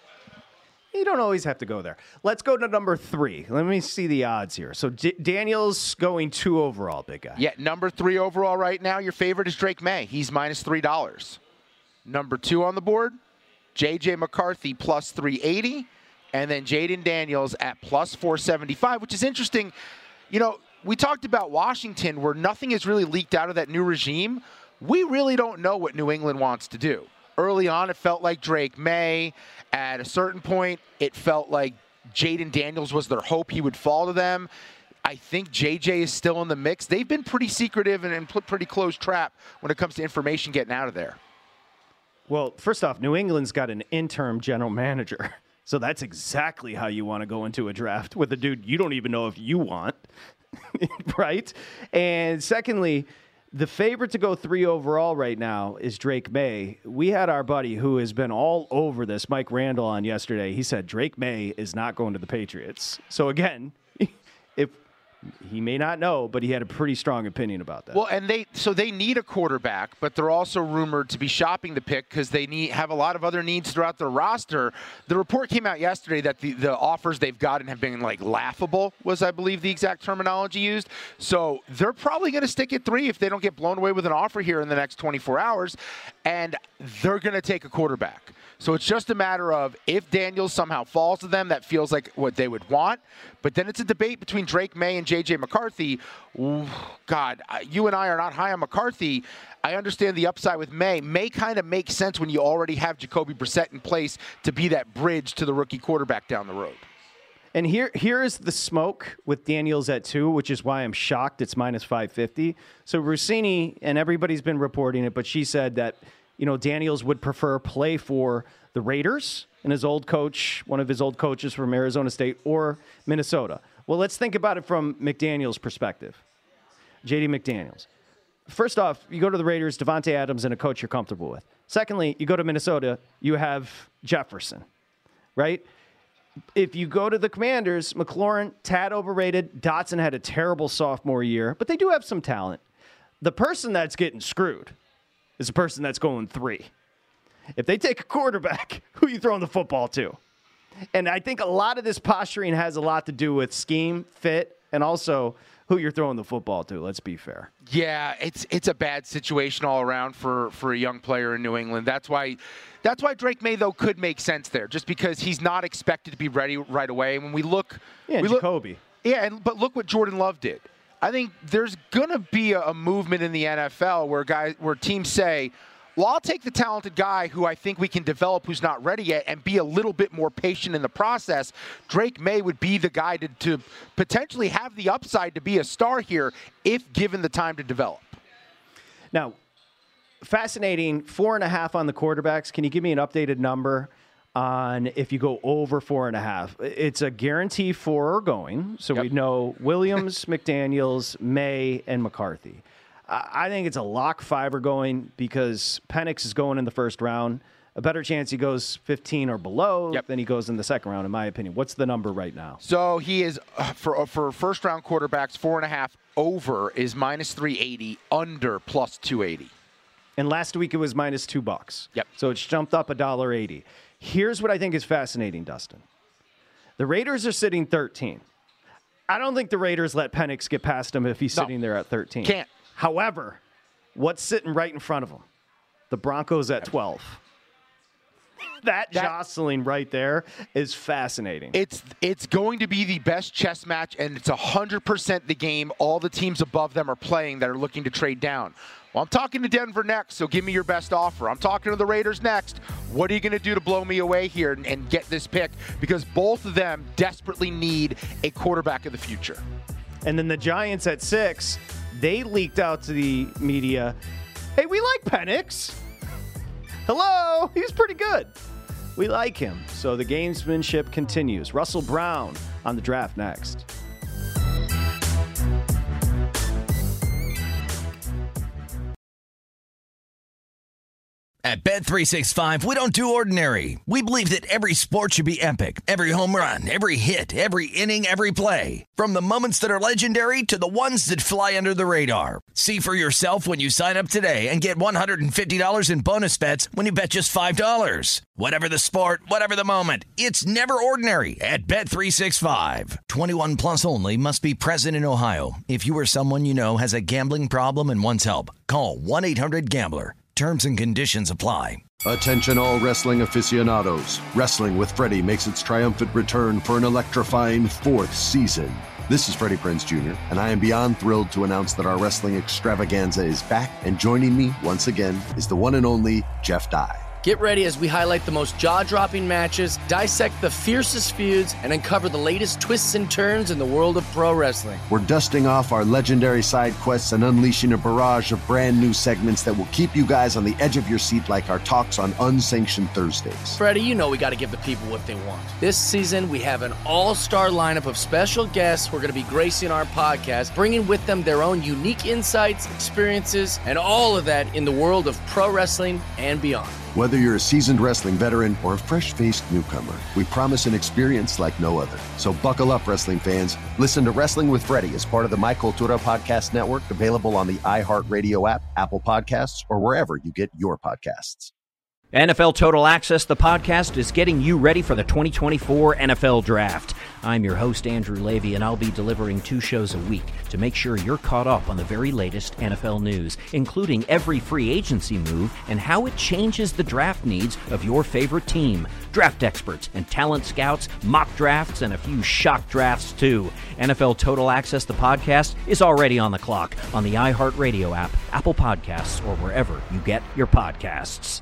You don't always have to go there. Let's go to number three. Let me see the odds here. So D- Daniel's going two overall, big guy. Yeah, number three overall right now, your favorite is Drake May. He's minus three dollars. Number two on the board, J J McCarthy plus three eighty, and then Jaden Daniels at plus four seventy-five, which is interesting. You know, we talked about Washington where nothing is really leaked out of that new regime. We really don't know what New England wants to do. Early on, it felt like Drake May. At a certain point, it felt like Jaden Daniels was their hope he would fall to them. I think J J is still in the mix. They've been pretty secretive and in pretty close trap when it comes to information getting out of there. Well, first off, New England's got an interim general manager. So that's exactly how you want to go into a draft with a dude you don't even know if you want, right? And secondly, the favorite to go three overall right now is Drake May. We had our buddy who has been all over this, Mike Randall, on yesterday. He said Drake May is not going to the Patriots. So again, if he may not know, but he had a pretty strong opinion about that. Well, and they so they need a quarterback, but they're also rumored to be shopping the pick because they need have a lot of other needs throughout their roster. The report came out yesterday that the, the offers they've gotten have been like laughable, was I believe the exact terminology used. So they're probably going to stick at three if they don't get blown away with an offer here in the next twenty-four hours, and they're going to take a quarterback. So it's just a matter of if Daniels somehow falls to them, that feels like what they would want. But then it's a debate between Drake May and J J McCarthy, ooh, God, you and I are not high on McCarthy. I understand the upside with May. May kind of makes sense when you already have Jacoby Brissett in place to be that bridge to the rookie quarterback down the road. And here, here is the smoke with Daniels at two, which is why I'm shocked it's minus five fifty. So Rossini, and everybody's been reporting it, but she said that, you know, Daniels would prefer play for the Raiders and his old coach, one of his old coaches from Arizona State, or Minnesota. Well, let's think about it from McDaniels' perspective. J D McDaniels. First off, you go to the Raiders, Devontae Adams, and a coach you're comfortable with. Secondly, you go to Minnesota, you have Jefferson, right? If you go to the Commanders, McLaurin, tad overrated. Dotson had a terrible sophomore year, but they do have some talent. The person that's getting screwed is the person that's going three. If they take a quarterback, who are you throwing the football to? And I think a lot of this posturing has a lot to do with scheme, fit, and also who you're throwing the football to. Let's be fair. Yeah, it's it's a bad situation all around for, for a young player in New England. That's why that's why Drake May, though, could make sense there, just because he's not expected to be ready right away. When we look, yeah, we Jacoby. Look, yeah, and, but look what Jordan Love did. I think there's gonna be a, a movement in the N F L where guys, where teams say, well, I'll take the talented guy who I think we can develop who's not ready yet and be a little bit more patient in the process. Drake May would be the guy to, to potentially have the upside to be a star here if given the time to develop. Now, fascinating, four and a half on the quarterbacks. Can you give me an updated number on if you go over four and a half? It's a guarantee four are going, so yep. We know Williams, McDaniels, May, and McCarthy. I think it's a lock five are going because Penix is going in the first round. A better chance he goes fifteen or below yep. than he goes in the second round, in my opinion. What's the number right now? So he is, uh, for for first round quarterbacks, four and a half over is minus three eighty, under plus two eighty. And last week it was minus two bucks. Yep. So it's jumped up a dollar eighty. Here's what I think is fascinating, Dustin. The Raiders are sitting thirteen. I don't think the Raiders let Penix get past him if he's no. sitting there at thirteen. Can't. However, what's sitting right in front of them? The Broncos at twelve. That, that jostling right there is fascinating. It's it's going to be the best chess match, and it's one hundred percent the game all the teams above them are playing that are looking to trade down. Well, I'm talking to Denver next, so give me your best offer. I'm talking to the Raiders next. What are you going to do to blow me away here and, and get this pick? Because both of them desperately need a quarterback of the future. And then the Giants at six, they leaked out to the media, hey, we like Penix. Hello, he's pretty good. We like him. So the gamesmanship continues. Russell Brown on the draft next. At Bet three sixty-five, we don't do ordinary. We believe that every sport should be epic. Every home run, every hit, every inning, every play. From the moments that are legendary to the ones that fly under the radar. See for yourself when you sign up today and get one hundred fifty dollars in bonus bets when you bet just five dollars. Whatever the sport, whatever the moment, it's never ordinary at Bet three sixty-five. twenty-one plus only. Must be present in Ohio. If you or someone you know has a gambling problem and wants help, call one eight hundred gambler. Terms and conditions apply. Attention all wrestling aficionados. Wrestling with Freddie makes its triumphant return for an electrifying fourth season. This is Freddie Prinze Junior, and I am beyond thrilled to announce that our wrestling extravaganza is back, and joining me once again is the one and only Jeff Dye. Get ready as we highlight the most jaw-dropping matches, dissect the fiercest feuds, and uncover the latest twists and turns in the world of pro wrestling. We're dusting off our legendary side quests and unleashing a barrage of brand new segments that will keep you guys on the edge of your seat like our talks on Unsanctioned Thursdays. Freddie, you know we got to give the people what they want. This season, we have an all-star lineup of special guests who are going to be gracing our podcast, bringing with them their own unique insights, experiences, and all of that in the world of pro wrestling and beyond. Whether you're a seasoned wrestling veteran or a fresh-faced newcomer, we promise an experience like no other. So buckle up, wrestling fans. Listen to Wrestling with Freddie as part of the My Cultura Podcast Network, available on the iHeartRadio app, Apple Podcasts, or wherever you get your podcasts. N F L Total Access, the podcast, is getting you ready for the twenty twenty-four N F L Draft. I'm your host, Andrew Levy, and I'll be delivering two shows a week to make sure you're caught up on the very latest N F L news, including every free agency move and how it changes the draft needs of your favorite team. Draft experts and talent scouts, mock drafts, and a few shock drafts, too. N F L Total Access, the podcast, is already on the clock on the iHeartRadio app, Apple Podcasts, or wherever you get your podcasts.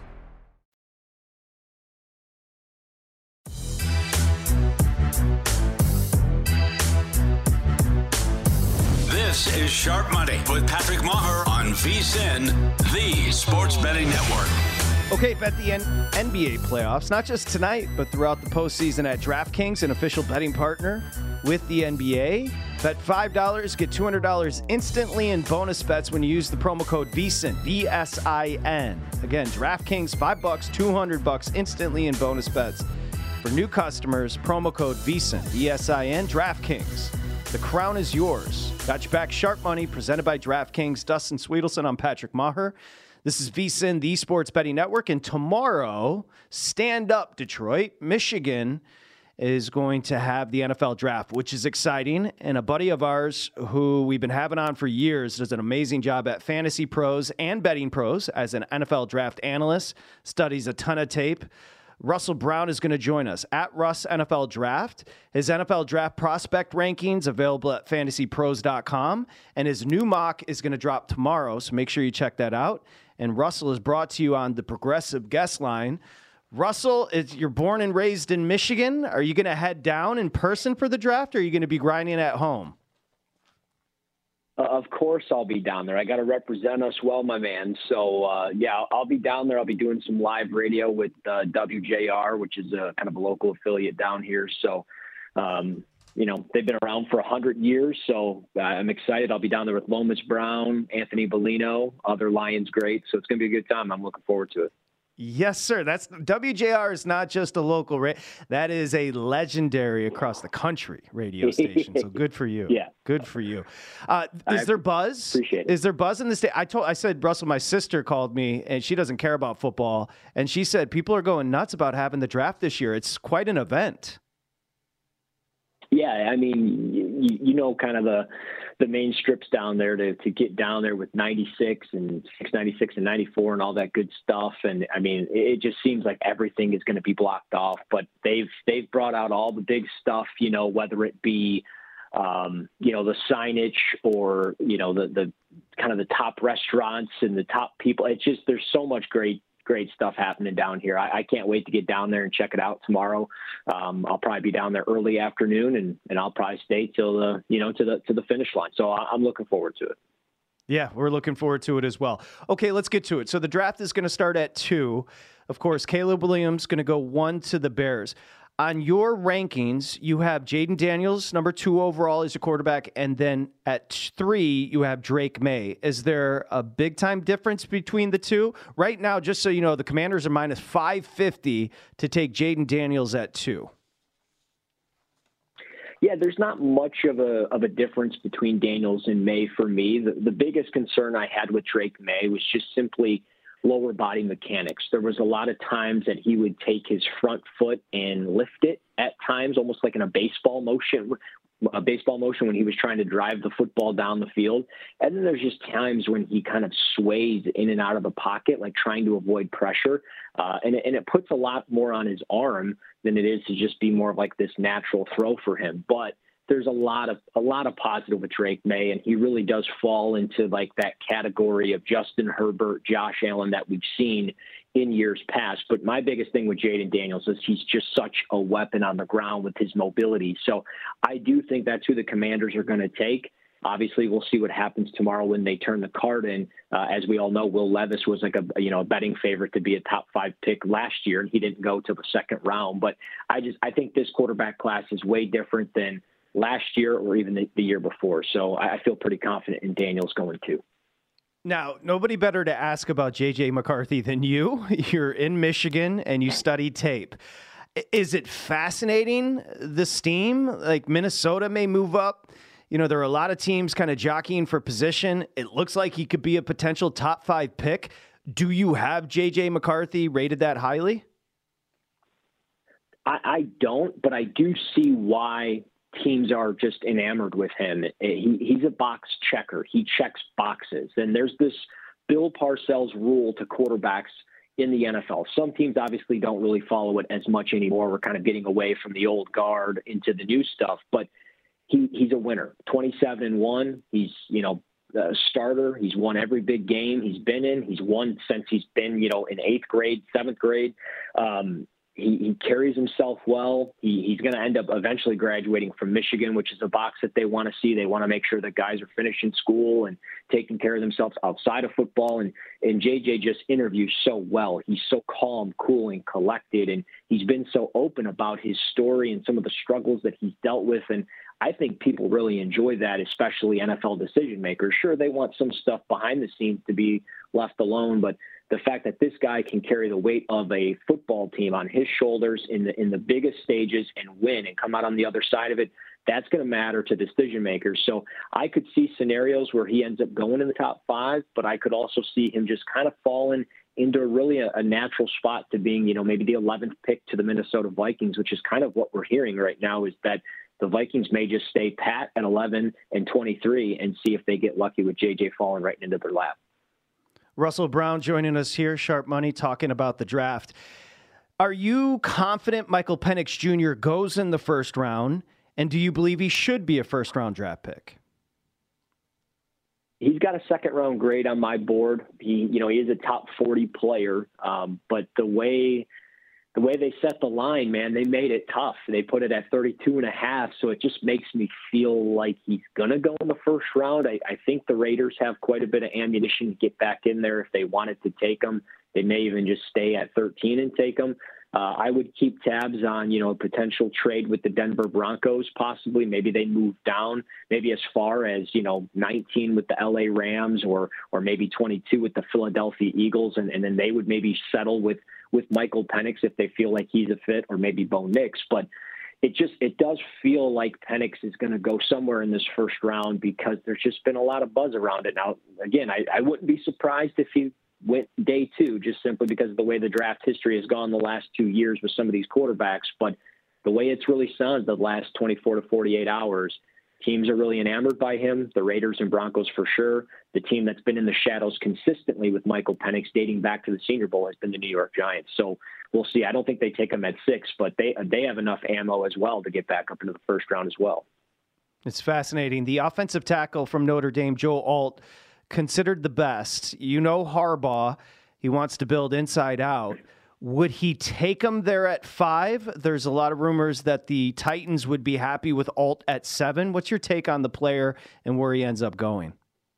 This is Sharp Money with Patrick Maher on VSiN, the Sports Betting Network. Okay, bet the N- NBA playoffs, not just tonight, but throughout the postseason at DraftKings, an official betting partner with the N B A. Bet five dollars, get two hundred dollars instantly in bonus bets when you use the promo code VSiN, V S I N. Again, DraftKings, five bucks, two hundred bucks instantly in bonus bets. For new customers, promo code VSiN, V S I N, DraftKings. The crown is yours. Got your back, Sharp Money, presented by DraftKings. Dustin Sweetelson, I'm Patrick Maher. This is VSiN, the Sports Betting Network. And tomorrow, stand up, Detroit. Michigan is going to have the N F L Draft, which is exciting. And a buddy of ours who we've been having on for years does an amazing job at Fantasy Pros and Betting Pros as an N F L Draft analyst, studies a ton of tape. Russell Brown is going to join us at Russ N F L Draft. His N F L Draft prospect rankings available at fantasy pros dot com. And his new mock is going to drop tomorrow, so make sure you check that out. And Russell is brought to you on the Progressive Guest Line. Russell, it's, you're born and raised in Michigan. Are you going to head down in person for the draft, or are you going to be grinding at home? Uh, of course I'll be down there. I got to represent us well, my man. So, uh, yeah, I'll, I'll be down there. I'll be doing some live radio with uh, W J R, which is a kind of a local affiliate down here. So, um, you know, they've been around for one hundred years. So uh, I'm excited. I'll be down there with Lomas Brown, Anthony Bellino, other Lions greats. So it's going to be a good time. I'm looking forward to it. Yes, sir. That's W J R is not just a local radio. That is a legendary across the country radio station. So good for you. Yeah. Good for you. Uh, is I there buzz? Appreciate it. Is there buzz in the state? I told, I said, Russell, my sister called me and she doesn't care about football. And she said, people are going nuts about having the draft this year. It's quite an event. Yeah. I mean, you, you know, kind of the, the main strips down there to, to get down there with ninety-six and six ninety-six and ninety-four and all that good stuff. And I mean, it just seems like everything is going to be blocked off, but they've, they've brought out all the big stuff, you know, whether it be, um, you know, the signage or, you know, the, the kind of the top restaurants and the top people. It's just, there's so much great, great stuff happening down here. I, I can't wait to get down there and check it out tomorrow. Um, I'll probably be down there early afternoon and, and I'll probably stay till the, you know, to the, to the finish line. So I, I'm looking forward to it. Yeah, we're looking forward to it as well. Okay, let's get to it. So the draft is going to start at two. Of course, Caleb Williams going to go one to the Bears. On your rankings, you have Jaden Daniels, number two overall as a quarterback, and then at three, you have Drake May. Is there a big-time difference between the two? Right now, just so you know, the Commanders are minus five fifty to take Jaden Daniels at two. Yeah, there's not much of a of a difference between Daniels and May for me. The, the biggest concern I had with Drake May was just simply lower body mechanics. There was a lot of times that he would take his front foot and lift it at times, almost like in a baseball motion, a baseball motion when he was trying to drive the football down the field. And then there's just times when he kind of sways in and out of the pocket, like trying to avoid pressure. Uh, and, and it puts a lot more on his arm than it is to just be more of like this natural throw for him. But there's a lot of a lot of positive with Drake May, and he really does fall into like that category of Justin Herbert, Josh Allen that we've seen in years past. But my biggest thing with Jaden Daniels is he's just such a weapon on the ground with his mobility. So I do think that's who the Commanders are going to take. Obviously, we'll see what happens tomorrow when they turn the card in. Uh, as we all know, Will Levis was like a you know a betting favorite to be a top five pick last year, and he didn't go to the second round. But I just I think this quarterback class is way different than last year or even the, the year before. So I feel pretty confident in Daniels going too. Now, nobody better to ask about J J McCarthy than you. You're in Michigan and you study tape. Is it fascinating, the steam? Like Minnesota may move up. You know, there are a lot of teams kind of jockeying for position. It looks like he could be a potential top five pick. Do you have J J McCarthy rated that highly? I, I don't, but I do see why teams are just enamored with him. He, he's a box checker. He checks boxes. And there's this Bill Parcells rule to quarterbacks in the N F L. Some teams obviously don't really follow it as much anymore. We're kind of getting away from the old guard into the new stuff, but he, he's a winner. twenty-seven and one. He's, you know, a starter. He's won every big game he's been in. He's won since he's been, you know, in eighth grade, seventh grade. Um, He, he carries himself well. He, he's going to end up eventually graduating from Michigan, which is a box that they want to see. They want to make sure that guys are finishing school and taking care of themselves outside of football. And, and J J just interviews so well. He's so calm, cool, and collected. And he's been so open about his story and some of the struggles that he's dealt with. And I think people really enjoy that, especially N F L decision makers. Sure, they want some stuff behind the scenes to be left alone, but the fact that this guy can carry the weight of a football team on his shoulders in the in the biggest stages and win and come out on the other side of it, that's going to matter to decision makers. So I could see scenarios where he ends up going in the top five, but I could also see him just kind of falling into really a, a natural spot to being, you know, maybe the eleventh pick to the Minnesota Vikings, which is kind of what we're hearing right now, is that the Vikings may just stay pat at eleven and twenty-three and see if they get lucky with J J falling right into their lap. Russell Brown joining us here, Sharp Money, talking about the draft. Are you confident Michael Penix Junior goes in the first round, and do you believe he should be a first-round draft pick? He's got a second-round grade on my board. He, you know, he is a top forty player, um, but the way the way they set the line, man, they made it tough. They put it at thirty-two and a half, so it just makes me feel like he's going to go in the first round. I, I think the Raiders have quite a bit of ammunition to get back in there if they wanted to take him. They may even just stay at thirteen and take him. Uh, I would keep tabs on, you know, a potential trade with the Denver Broncos, possibly. Maybe they move down, maybe as far as, you know, nineteen with the L A Rams or or maybe twenty-two with the Philadelphia Eagles, and, and then they would maybe settle with with Michael Penix if they feel like he's a fit, or maybe Bo Nix. But it just, it does feel like Penix is going to go somewhere in this first round because there's just been a lot of buzz around it. Now, again, I, I wouldn't be surprised if he went day two, just simply because of the way the draft history has gone the last two years with some of these quarterbacks. But the way it's really sounded the last twenty-four to forty-eight hours, teams are really enamored by him, the Raiders and Broncos for sure. The team that's been in the shadows consistently with Michael Penix dating back to the Senior Bowl has been the New York Giants. So we'll see. I don't think they take him at six, but they they have enough ammo as well to get back up into the first round as well. It's fascinating. The offensive tackle from Notre Dame, Joe Alt, considered the best. You know Harbaugh, he wants to build inside out. Would he take him there at five? There's a lot of rumors that the Titans would be happy with Alt at seven. What's your take on the player and where he ends up going?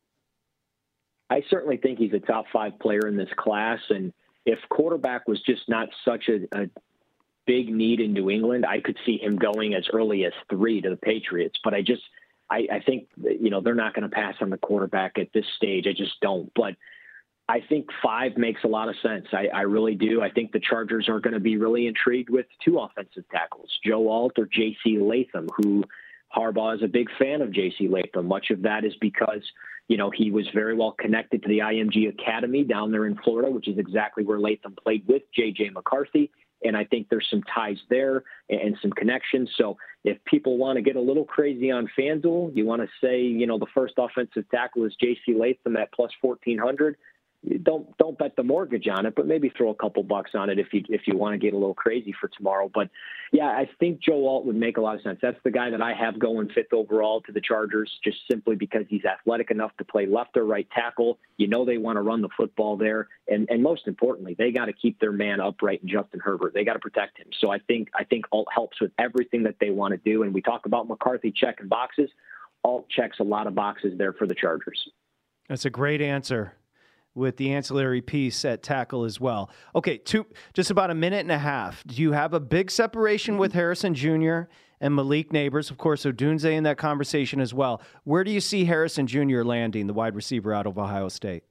I certainly think he's a top five player in this class. And if quarterback was just not such a, a big need in New England, I could see him going as early as three to the Patriots. But I just, I, I think, you know, they're not going to pass on the quarterback at this stage. I just don't. But I think five makes a lot of sense. I, I really do. I think the Chargers are going to be really intrigued with two offensive tackles, Joe Alt or J C Latham, who Harbaugh is a big fan of J C Latham. Much of that is because, you know, he was very well connected to the I M G Academy down there in Florida, which is exactly where Latham played with J J McCarthy. And I think there's some ties there and some connections. So if people want to get a little crazy on FanDuel, you want to say, you know, the first offensive tackle is J C Latham at plus fourteen hundred. Don't don't bet the mortgage on it, but maybe throw a couple bucks on it if you if you want to get a little crazy for tomorrow. But yeah, I think Joe Alt would make a lot of sense. That's the guy that I have going fifth overall to the Chargers, just simply because he's athletic enough to play left or right tackle. You know they want to run the football there, and and most importantly, they got to keep their man upright in Justin Herbert. They got to protect him. So I think I think Alt helps with everything that they want to do. And we talk about McCarthy checking boxes. Alt checks a lot of boxes there for the Chargers. That's a great answer, with the ancillary piece at tackle as well. Okay, two, just about a minute and a half. Do you have a big separation with Harrison Junior and Malik Neighbors? Of course, Odunze in that conversation as well. Where do you see Harrison Junior landing, the wide receiver out of Ohio State?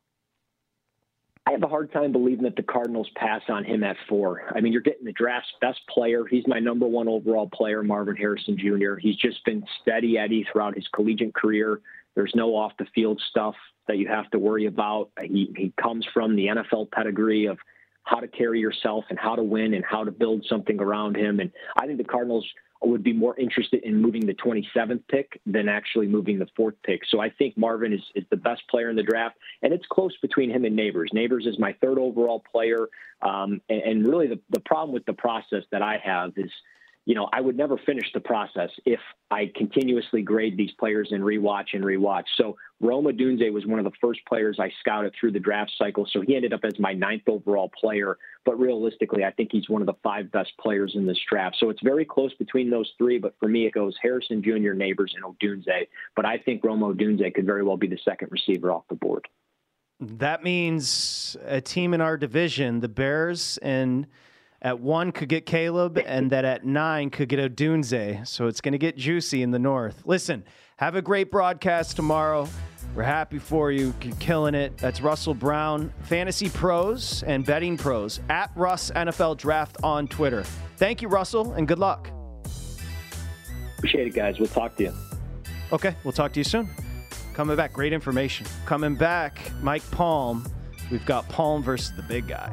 I have a hard time believing that the Cardinals pass on him at four. I mean, you're getting the draft's best player. He's my number one overall player, Marvin Harrison Junior He's just been steady Eddie throughout his collegiate career. There's no off-the-field stuff that you have to worry about. He, he comes from the N F L pedigree of how to carry yourself and how to win and how to build something around him. And I think the Cardinals would be more interested in moving the twenty-seventh pick than actually moving the fourth pick. So I think Marvin is, is the best player in the draft, and it's close between him and Neighbors. Neighbors is my third overall player. Um, and, and really the, the problem with the process that I have is, you know, I would never finish the process if I continuously grade these players and rewatch and rewatch. So Rome Odunze was one of the first players I scouted through the draft cycle. So he ended up as my ninth overall player. But realistically, I think he's one of the five best players in this draft. So it's very close between those three. But for me, it goes Harrison Junior, Neighbors, and Odunze. But I think Rome Odunze could very well be the second receiver off the board. That means a team in our division, the Bears, and at one could get Caleb, and that at nine could get Odunze. So it's going to get juicy in the north. Listen, have a great broadcast tomorrow. We're happy for you. You're killing it. That's Russell Brown, Fantasy Pros and Betting Pros, at Russ N F L Draft on Twitter. Thank you, Russell, and good luck. Appreciate it, guys. We'll talk to you. Okay, we'll talk to you soon. Coming back, great information. Coming back, Mike Palm. We've got Palm versus the big guy.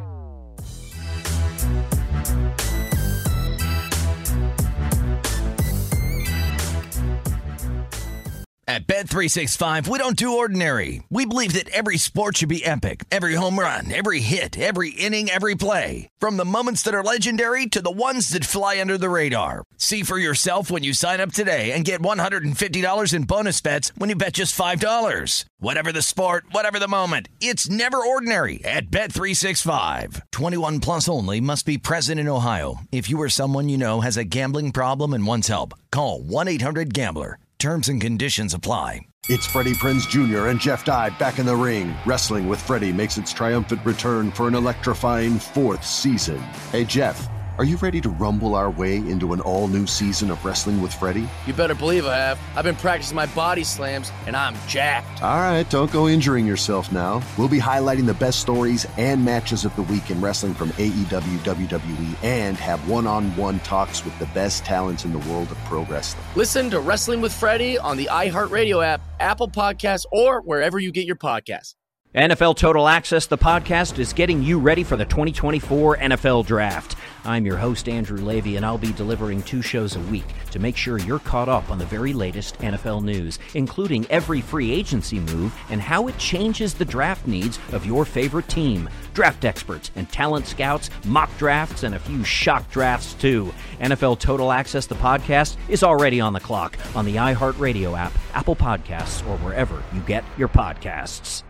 At Bet three sixty-five, we don't do ordinary. We believe that every sport should be epic. Every home run, every hit, every inning, every play. From the moments that are legendary to the ones that fly under the radar. See for yourself when you sign up today and get one hundred fifty dollars in bonus bets when you bet just five dollars. Whatever the sport, whatever the moment, it's never ordinary at Bet three sixty-five. twenty-one plus only. Must be present in Ohio. If you or someone you know has a gambling problem and wants help, call one eight hundred gambler. Terms and conditions apply. It's Freddie Prinze Junior and Jeff Dye back in the ring. Wrestling with Freddie makes its triumphant return for an electrifying fourth season. Hey, Jeff, are you ready to rumble our way into an all-new season of Wrestling with Freddie? You better believe I have. I've been practicing my body slams, and I'm jacked. All right, don't go injuring yourself now. We'll be highlighting the best stories and matches of the week in wrestling from A E W, W W E, and have one-on-one talks with the best talents in the world of pro wrestling. Listen to Wrestling with Freddie on the iHeartRadio app, Apple Podcasts, or wherever you get your podcasts. N F L Total Access, the podcast, is getting you ready for the twenty twenty-four N F L Draft. I'm your host, Andrew Levy, and I'll be delivering two shows a week to make sure you're caught up on the very latest N F L news, including every free agency move and how it changes the draft needs of your favorite team. Draft experts and talent scouts, mock drafts, and a few shock drafts, too. N F L Total Access, the podcast, is already on the clock on the iHeartRadio app, Apple Podcasts, or wherever you get your podcasts.